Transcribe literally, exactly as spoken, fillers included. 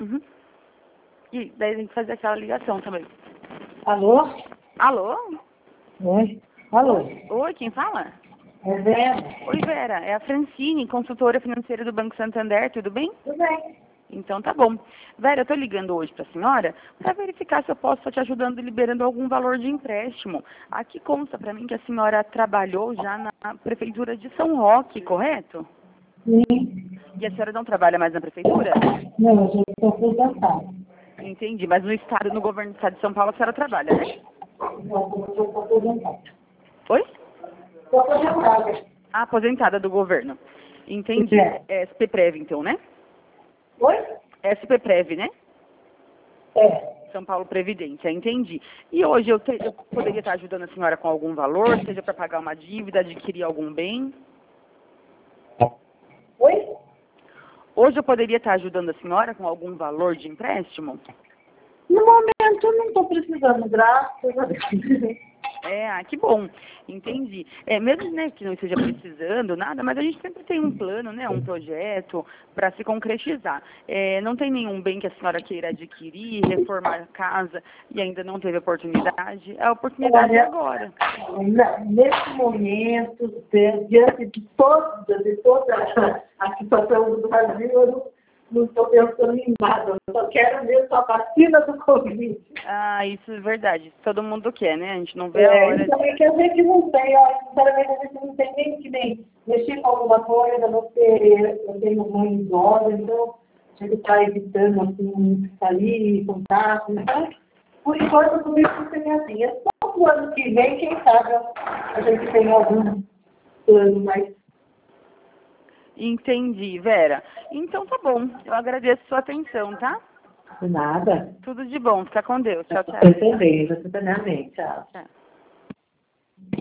Uhum. E daí tem que fazer aquela ligação também. Alô? Alô? Oi? Alô? Oi, quem fala? É Vera? Oi, Vera. É a Francine, consultora financeira do Banco Santander, tudo bem? Tudo bem. Então tá bom. Vera, eu tô ligando hoje pra senhora para verificar se eu posso estar te ajudando e liberando algum valor de empréstimo. Aqui consta pra mim que a senhora trabalhou já na prefeitura de São Roque, correto? Sim. E a senhora não trabalha mais na prefeitura? Não, eu já estou aposentada. Entendi, mas no estado, no governo do estado de São Paulo a senhora trabalha, né? Eu estou aposentada. Oi? Estou aposentada. Ah, aposentada do governo. Entendi. É. É S P Prev, então, né? Oi? S P Prev, né? É. São Paulo Previdência, entendi. E hoje eu, te- eu poderia estar ajudando a senhora com algum valor, seja para pagar uma dívida, adquirir algum bem? Oi? Hoje eu poderia estar ajudando a senhora com algum valor de empréstimo? No momento eu não estou precisando, graças a Deus. É, ah, que bom, entendi. É, mesmo né, que não esteja precisando, nada, mas a gente sempre tem um plano, né, um projeto para se concretizar. É, não tem nenhum bem que a senhora queira adquirir, reformar a casa e ainda não teve oportunidade? A oportunidade é Olha, agora. na- nesse momento, de- diante de toda, de toda a situação do Brasil, eu não não estou pensando em nada. Eu só quero mesmo a vacina do Covid. Ah, isso é verdade. Todo mundo quer, né? A gente não vê a É, hora então de... é que a gente não tem, ó, sinceramente a gente não tem nem que nem mexer com alguma coisa, não ter, eu tenho mãe idosa, então a gente está evitando assim, sair, contato, então, por enquanto tudo isso tem assim. É só o ano que vem, quem sabe, a gente tem algum plano mais. Entendi, Vera. Então tá bom. Eu agradeço a sua atenção, tá? Nada. Tudo de bom. Fica com Deus. Tchau, tchau. Eu também, você também, tchau. Tchau.